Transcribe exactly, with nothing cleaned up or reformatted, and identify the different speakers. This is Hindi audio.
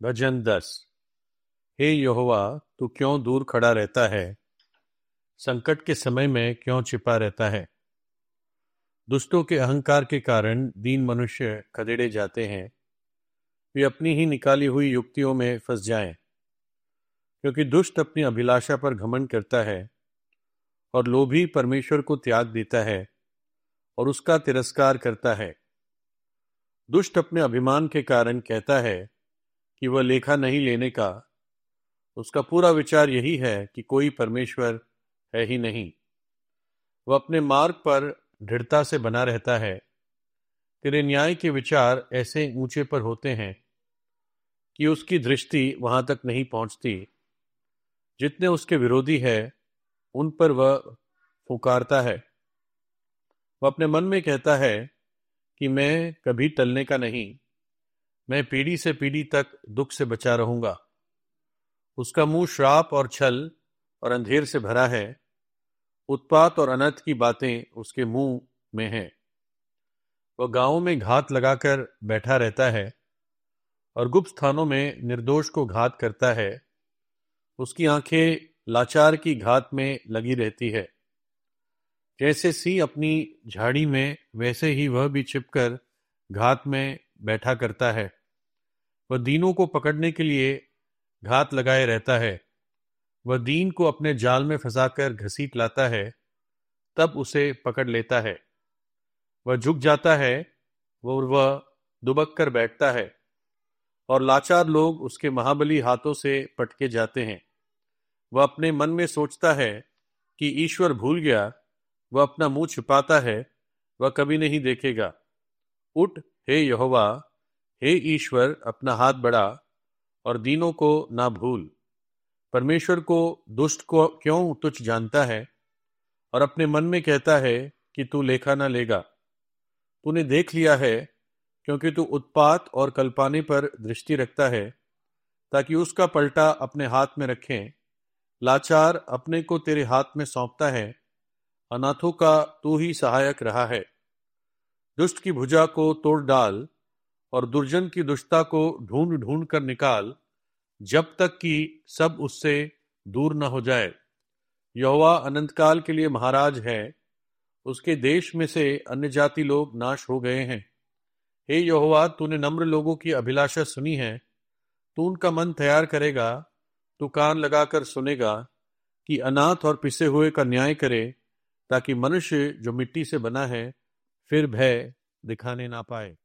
Speaker 1: भजन दस। हे यहोवा, तू क्यों दूर खड़ा रहता है? संकट के समय में क्यों छिपा रहता है? दुष्टों के अहंकार के कारण दीन मनुष्य खदेड़े जाते हैं। वे अपनी ही निकाली हुई युक्तियों में फंस जाएं, क्योंकि दुष्ट अपनी अभिलाषा पर घमंड करता है और लोभी परमेश्वर को त्याग देता है और उसका तिरस्कार करता है। दुष्ट अपने अभिमान के कारण कहता है कि वह लेखा नहीं लेने का। उसका पूरा विचार यही है कि कोई परमेश्वर है ही नहीं। वह अपने मार्ग पर दृढ़ता से बना रहता है। तेरे न्याय के विचार ऐसे ऊंचे पर होते हैं कि उसकी दृष्टि वहां तक नहीं पहुंचती। जितने उसके विरोधी है उन पर वह फुकारता है। वह अपने मन में कहता है कि मैं कभी टलने का नहीं, मैं पीढ़ी से पीढ़ी तक दुख से बचा रहूंगा। उसका मुंह श्राप और छल और अंधेर से भरा है। उत्पात और अनर्थ की बातें उसके मुंह में हैं। वह गांवों में घात लगाकर बैठा रहता है और गुप्त स्थानों में निर्दोष को घात करता है। उसकी आंखें लाचार की घात में लगी रहती है। जैसे सिंह अपनी झाड़ी में, वैसे ही वह भी छिपकर घात में बैठा करता है। वह दीनों को पकड़ने के लिए घात लगाए रहता है। वह दीन को अपने जाल में फंसाकर घसीट लाता है, तब उसे पकड़ लेता है। वह झुक जाता है, वह वह दुबक कर बैठता है और लाचार लोग उसके महाबली हाथों से पटके जाते हैं। वह अपने मन में सोचता है कि ईश्वर भूल गया। वह अपना मुंह छिपाता है, वह कभी नहीं देखेगा। उठ हे यहोवा, हे ईश्वर, अपना हाथ बढ़ा और दीनों को ना भूल। परमेश्वर को दुष्ट को क्यों तुच्छ जानता है और अपने मन में कहता है कि तू लेखा न लेगा। तूने देख लिया है, क्योंकि तू उत्पात और कल्पाने पर दृष्टि रखता है, ताकि उसका पलटा अपने हाथ में रखें। लाचार अपने को तेरे हाथ में सौंपता है। अनाथों का तू ही सहायक रहा है। दुष्ट की भुजा को तोड़ डाल और दुर्जन की दुष्टता को ढूंढ ढूंढ कर निकाल, जब तक कि सब उससे दूर न हो जाए। यहोवा अनंतकाल के लिए महाराज है। उसके देश में से अन्य जाति लोग नाश हो गए हैं। हे यहोवा, तूने नम्र लोगों की अभिलाषा सुनी है। तू उनका मन तैयार करेगा। तू कान लगाकर सुनेगा कि अनाथ और पिसे हुए का न्याय करे, ताकि मनुष्य जो मिट्टी से बना है फिर भय दिखाने ना पाए।